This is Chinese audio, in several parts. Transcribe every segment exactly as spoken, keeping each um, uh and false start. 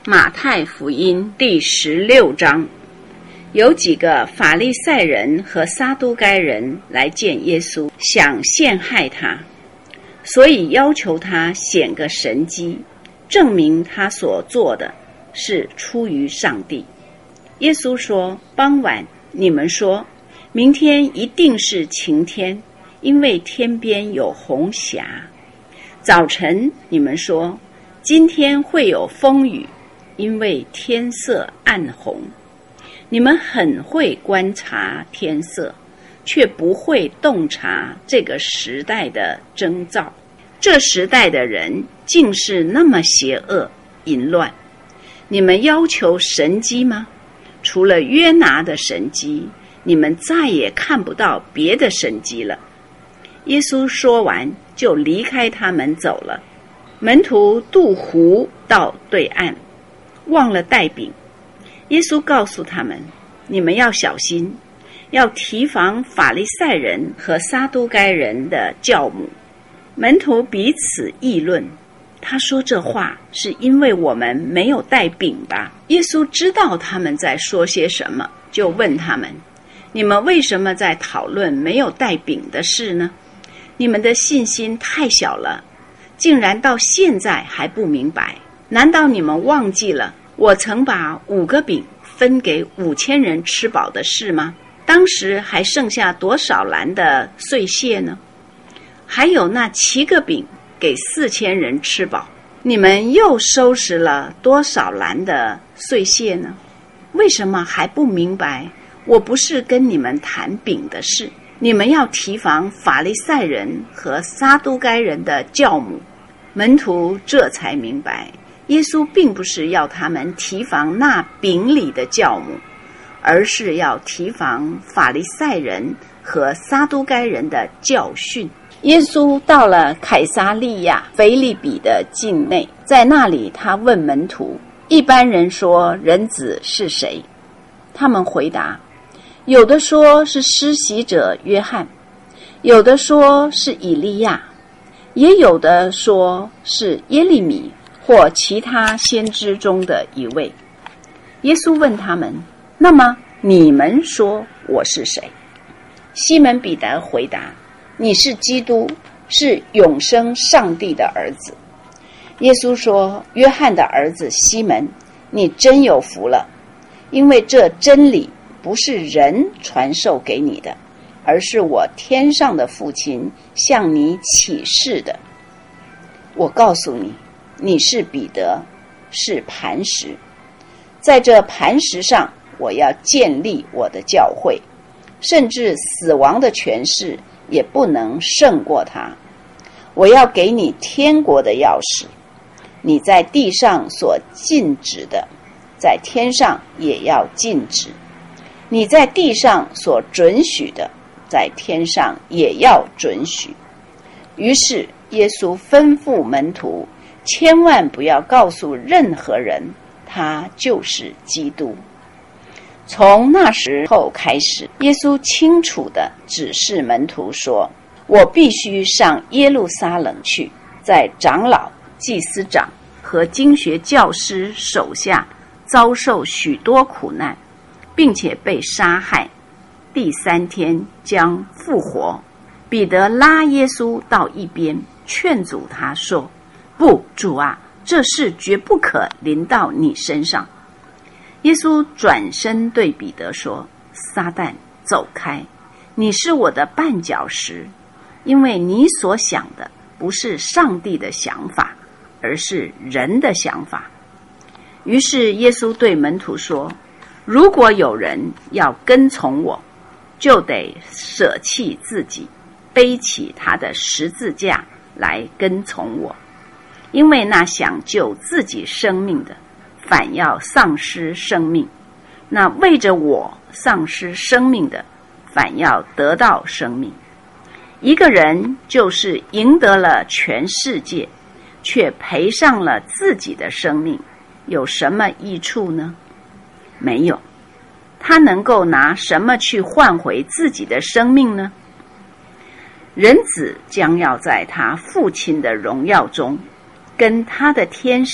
马太福音第十六章，有几个法利赛人和撒都该人来见耶稣，想陷害他，所以要求他显个神迹，证明他所做的是出于上帝。耶稣说，傍晚你们说明天一定是晴天，因为天边有红霞。早晨你们说今天会有风雨，因为天色暗红。你们很会观察天色，却不会洞察这个时代的征兆。这时代的人竟是那么邪恶淫乱。你们要求神迹吗？除了约拿的神迹，你们再也看不到别的神迹了。耶稣说完就离开他们走了。门徒渡湖到对岸，忘了带饼。耶稣告诉他们，你们要小心，要提防法利赛人和撒都该人的教母。门徒彼此议论，他说这话是因为我们没有带饼吧？耶稣知道他们在说些什么，就问他们，你们为什么在讨论没有带饼的事呢？你们的信心太小了，竟然到现在还不明白。难道你们忘记了我曾把五个饼分给五千人吃饱的事吗？当时还剩下多少篮的碎屑呢？还有那七个饼给四千人吃饱，你们又收拾了多少篮的碎屑呢？为什么还不明白我不是跟你们谈饼的事？你们要提防法利赛人和撒都该人的教母。门徒这才明白，耶稣并不是要他们提防那饼里的教母，而是要提防法利赛人和撒都该人的教训。耶稣到了凯撒利亚腓立比的境内，在那里他问门徒，一般人说人子是谁？他们回答，有的说是施洗者约翰，有的说是以利亚，也有的说是耶利米或其他先知中的一位。耶稣问他们，那么你们说我是谁？西门彼得回答，你是基督，是永生上帝的儿子。耶稣说，约翰的儿子西门，你真有福了，因为这真理不是人传授给你的，而是我天上的父亲向你启示的。我告诉你，你是彼得，是磐石，在这磐石上我要建立我的教会，甚至死亡的权势也不能胜过他。我要给你天国的钥匙，你在地上所禁止的，在天上也要禁止；你在地上所准许的，在天上也要准许。于是耶稣吩咐门徒，千万不要告诉任何人，他就是基督。从那时候开始，耶稣清楚地指示门徒说，我必须上耶路撒冷去，在长老、祭司长和经学教师手下遭受许多苦难，并且被杀害，第三天将复活。彼得拉耶稣到一边，劝阻他说，不，主啊，这事绝不可临到你身上。耶稣转身对彼得说，撒旦，走开，你是我的绊脚石，因为你所想的不是上帝的想法，而是人的想法。于是耶稣对门徒说，如果有人要跟从我，就得舍弃自己，背起他的十字架来跟从我。因为那想救自己生命的，反要丧失生命；那为着我丧失生命的，反要得到生命。一个人就是赢得了全世界，却赔上了自己的生命，有什么益处呢？没有。他能够拿什么去换回自己的生命呢？人子将要在他父亲的荣耀中，跟他的天使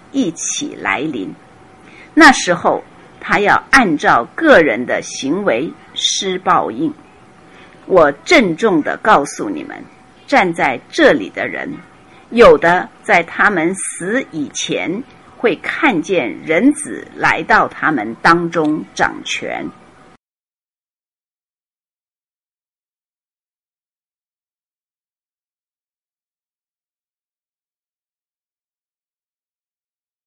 一起来临。那时候他要按照个人的行为施报应。我郑重地告诉你们，站在这里的人，有的在他们死以前会看见人子来到他们当中掌权。